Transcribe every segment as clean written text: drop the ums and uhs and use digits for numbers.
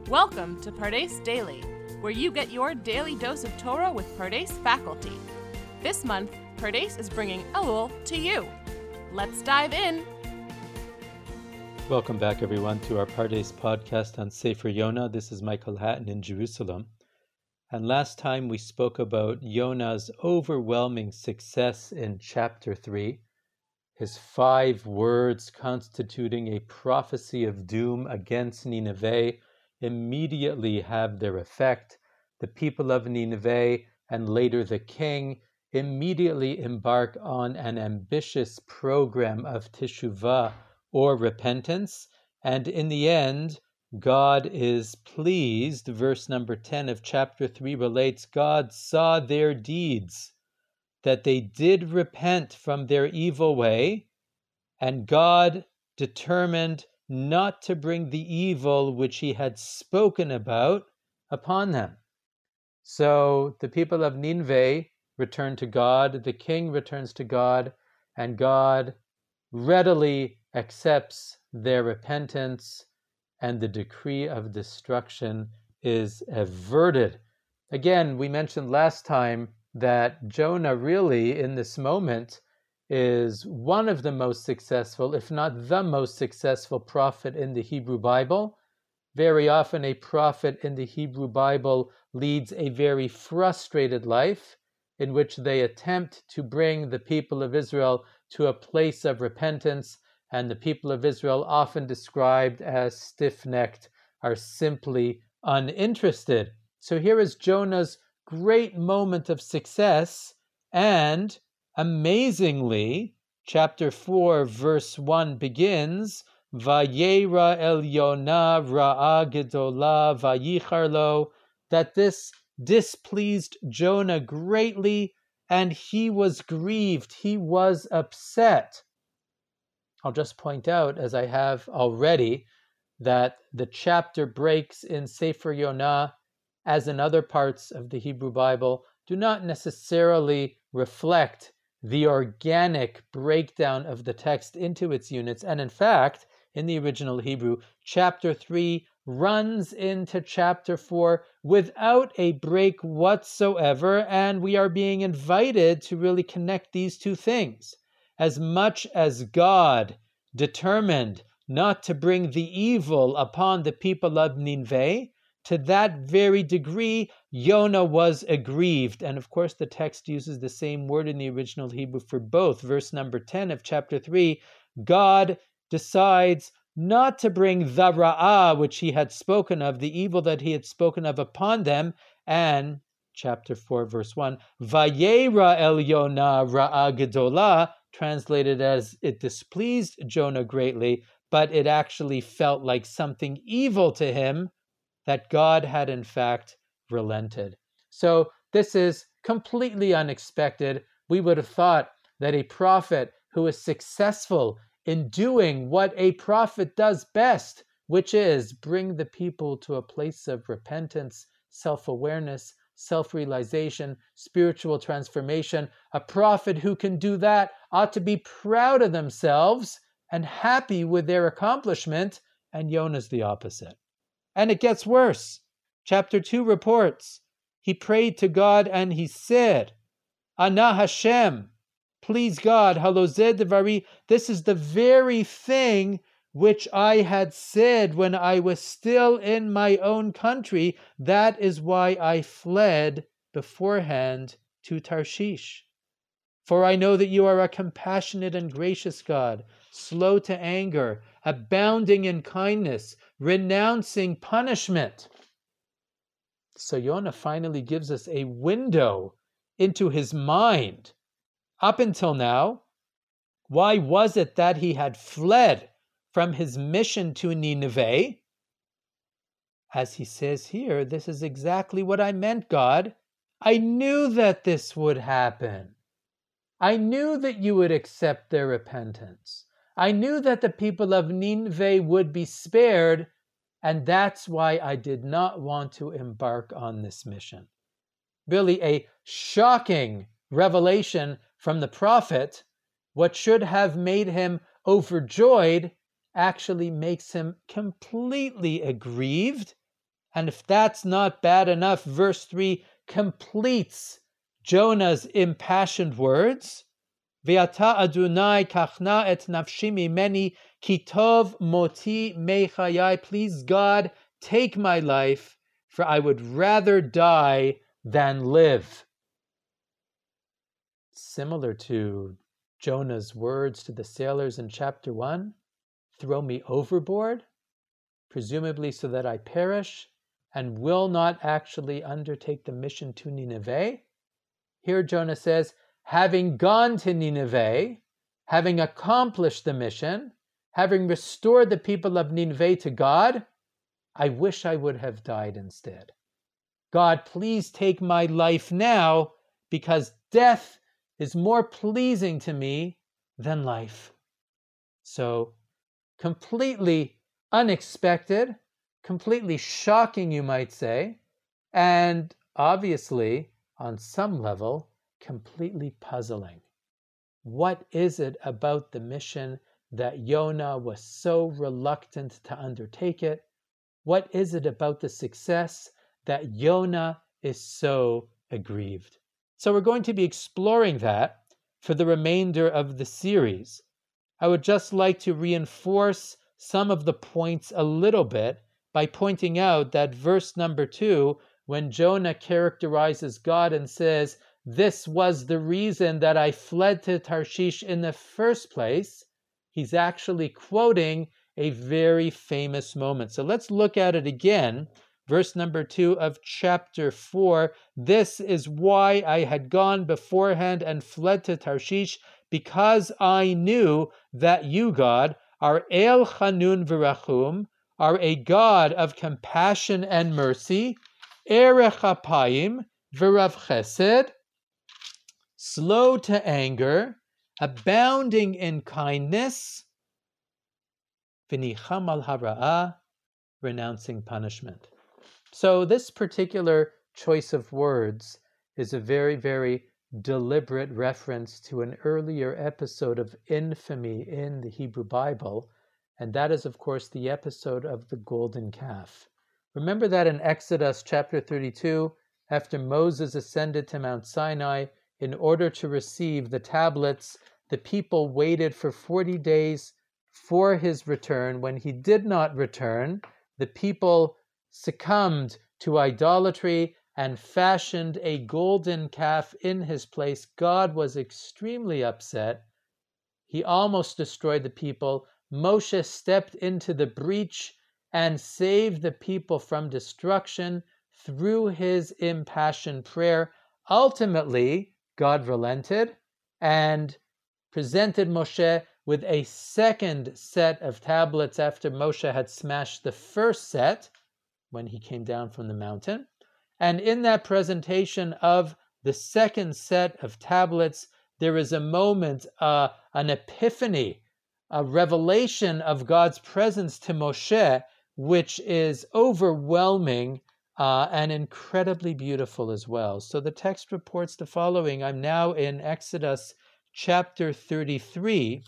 Welcome to Pardes Daily, where you get your daily dose of Torah with Pardes faculty. This month, Pardes is bringing Elul to you. Let's dive in. Welcome back, everyone, to our Pardes podcast on Sefer Yonah. This is Michael Hatton in Jerusalem. And last time we spoke about Yonah's overwhelming success in chapter 3, his 5 words constituting a prophecy of doom against Nineveh immediately have their effect. The people of Nineveh and later the king immediately embark on an ambitious program of teshuvah or repentance, and in the end, God is pleased. Verse number 10 of chapter 3 relates, God saw their deeds, that they did repent from their evil way, and God determined not to bring the evil which he had spoken about upon them. So the people of Nineveh return to God, the king returns to God, and God readily accepts their repentance, and the decree of destruction is averted. Again, we mentioned last time that Jonah really, in this moment, is one of the most successful, if not the most successful prophet in the Hebrew Bible. Very often a prophet in the Hebrew Bible leads a very frustrated life in which they attempt to bring the people of Israel to a place of repentance, and the people of Israel, often described as stiff-necked, are simply uninterested. So here is Jonah's great moment of success, and amazingly, chapter 4, verse 1 begins, Vayera el Yonah ra'a gedolah vayichar lo, that this displeased Jonah greatly, and he was grieved, he was upset. I'll just point out, as I have already, that the chapter breaks in Sefer Yonah, as in other parts of the Hebrew Bible, do not necessarily reflect the organic breakdown of the text into its units. And in fact, in the original Hebrew, chapter 3 runs into chapter 4 without a break whatsoever, and we are being invited to really connect these two things. As much as God determined not to bring the evil upon the people of Nineveh, to that very degree, Yonah was aggrieved. And of course, the text uses the same word in the original Hebrew for both. Verse number 10 of chapter 3, God decides not to bring the ra'ah, which he had spoken of, the evil that he had spoken of upon them. And chapter 4, verse 1, Vayera el Yonah ra'a gedolah, translated as it displeased Jonah greatly, but it actually felt like something evil to him that God had in fact relented. So this is completely unexpected. We would have thought that a prophet who is successful in doing what a prophet does best, which is bring the people to a place of repentance, self-awareness, self-realization, spiritual transformation, a prophet who can do that ought to be proud of themselves and happy with their accomplishment, and Yonah's the opposite. And it gets worse. Chapter 2 reports, he prayed to God and he said, Ana Hashem, please God, halozeh devari, this is the very thing which I had said when I was still in my own country. That is why I fled beforehand to Tarshish. For I know that you are a compassionate and gracious God, slow to anger, abounding in kindness, renouncing punishment. So Yonah finally gives us a window into his mind. Up until now, why was it that he had fled from his mission to Nineveh? As he says here, this is exactly what I meant, God. I knew that this would happen. I knew that you would accept their repentance. I knew that the people of Nineveh would be spared, and that's why I did not want to embark on this mission. Really a shocking revelation from the prophet. What should have made him overjoyed actually makes him completely aggrieved And if that's not bad enough, verse 3 completes Jonah's impassioned words. Ve'ata Adonai kachna et nafshi mimeni ki tov moti mechayai. Please, God, take my life, for I would rather die than live. Similar to Jonah's words to the sailors in chapter 1, throw me overboard, presumably so that I perish, and will not actually undertake the mission to Nineveh. Here Jonah says, having gone to Nineveh, having accomplished the mission, having restored the people of Nineveh to God, I wish I would have died instead. God, please take my life now, because death is more pleasing to me than life. So, completely unexpected, completely shocking, you might say, and obviously, on some level, completely puzzling. What is it about the mission that Jonah was so reluctant to undertake it? What is it about the success that Jonah is so aggrieved? So we're going to be exploring that for the remainder of the series. I would just like to reinforce some of the points a little bit by pointing out that verse number 2, when Jonah characterizes God and says, this was the reason that I fled to Tarshish in the first place, he's actually quoting a very famous moment. So let's look at it again. Verse number 2 of chapter 4. This is why I had gone beforehand and fled to Tarshish, because I knew that you, God, are El Chanun V'Rachum, are a God of compassion and mercy, Erech Apayim V'Rav Chesed, slow to anger, abounding in kindness, V'nicham al hara'ah, renouncing punishment. So this particular choice of words is a very, very deliberate reference to an earlier episode of infamy in the Hebrew Bible, and that is, of course, the episode of the golden calf. Remember that in Exodus chapter 32, after Moses ascended to Mount Sinai in order to receive the tablets, the people waited for 40 days for his return. When he did not return, the people succumbed to idolatry and fashioned a golden calf in his place. God was extremely upset. He almost destroyed the people. Moshe stepped into the breach and saved the people from destruction through his impassioned prayer. Ultimately, God relented and presented Moshe with a second set of tablets after Moshe had smashed the first set when he came down from the mountain. And in that presentation of the second set of tablets, there is a moment, an epiphany, a revelation of God's presence to Moshe, which is overwhelming and incredibly beautiful as well. So the text reports the following. I'm now in Exodus chapter 33.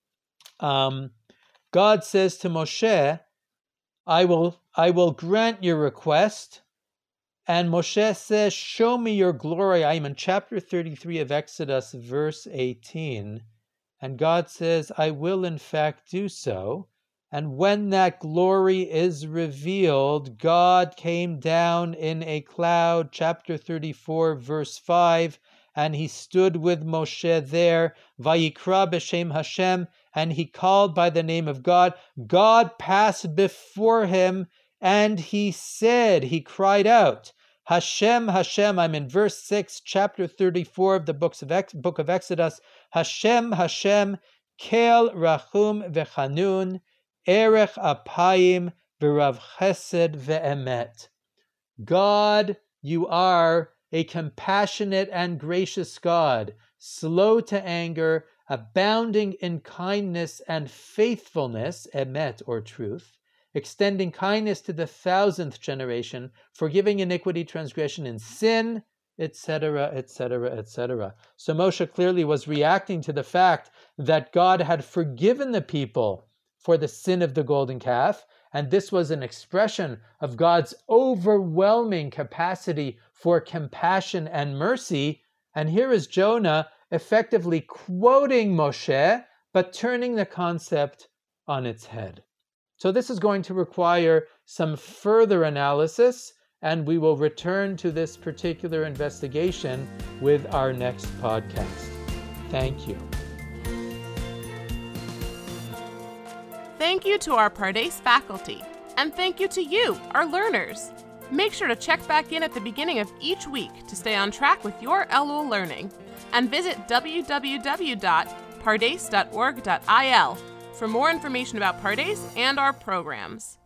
God says to Moshe, I will grant your request. And Moshe says, show me your glory. I am in chapter 33 of Exodus, verse 18. And God says, I will in fact do so. And when that glory is revealed, God came down in a cloud, chapter 34, verse 5, and he stood with Moshe there, Vayikra b'shem Hashem, and he called by the name of God. God passed before him, and he said, he cried out, Hashem, Hashem. I'm in verse 6, chapter 34 of the book of Exodus. Hashem, Hashem, Kel Rachum V'Chanun, Erech Apayim V'Rav Chesed V'Emet. God, you are a compassionate and gracious God, slow to anger, abounding in kindness and faithfulness, emet or truth, extending kindness to the 1,000th generation, forgiving iniquity, transgression, and sin, etc., etc., etc. So Moshe clearly was reacting to the fact that God had forgiven the people for the sin of the golden calf, And this was an expression of God's overwhelming capacity for compassion and mercy. And here is Jonah effectively quoting Moshe, but turning the concept on its head. So this is going to require some further analysis, and we will return to this particular investigation with our next podcast. Thank you. Thank you to our Pardes faculty, and thank you to you, our learners. Make sure to check back in at the beginning of each week to stay on track with your Elul learning, and visit www.pardes.org.il for more information about Pardes and our programs.